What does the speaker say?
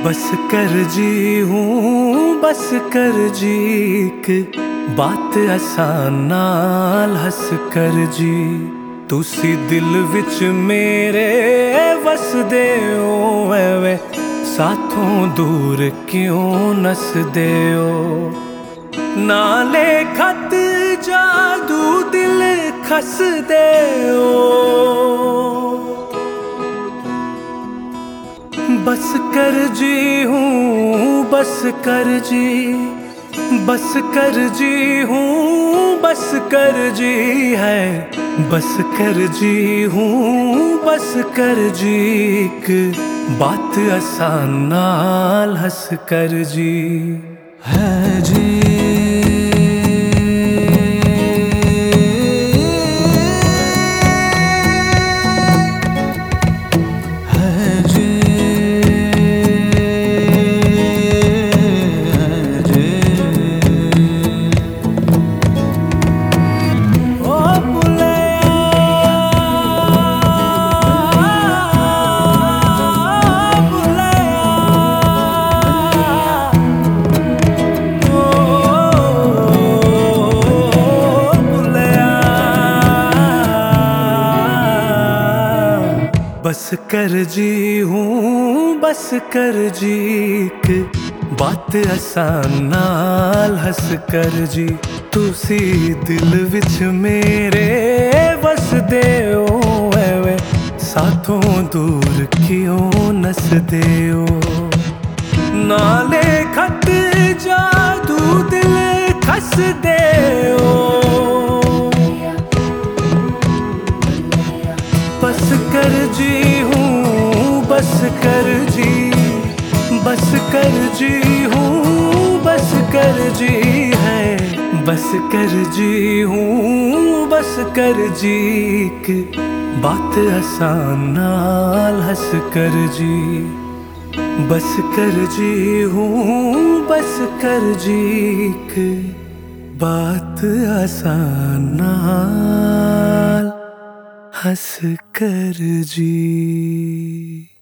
बस कर जी हूँ बस कर जी एक बात आसान नाल हस कर जी। तुसी दिल विच मेरे वसदे हो एवे साथों दूर क्यों नसदे हो। नाले खत जादू दिल खसदे हो। बस कर जी हूँ बस कर जी बस कर जी हूँ बस कर जी है। बस कर जी हूँ बस कर जी एक बात आसान नाल हस कर जी है जी। बस कर जी हूँ बस कर जी एक बात आसान नाल हस कर जी। तुसी दिल विच मेरे वसदे हो एवे साथों दूर क्यों नसदे हो। नाले खत जादू दिल खसदे हो। बस कर जी हूँ बस कर जी बस कर जी हूँ बस कर जी है। बस कर जी हूँ बस कर जी एक बात आसान नाल हस कर जी। बस कर जी हूँ बस कर जी एक बात आसान नाल हस कर जी।